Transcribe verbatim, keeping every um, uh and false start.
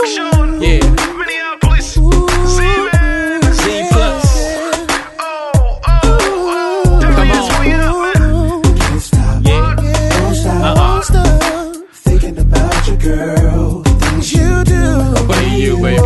Yeah. Minneapolis. Z-Man. Z plus. Oh, oh, oh. Come on. Can't stop. Yeah. Don't stop. Uh-uh. Thinking about your girl. Things you do. What are you, baby?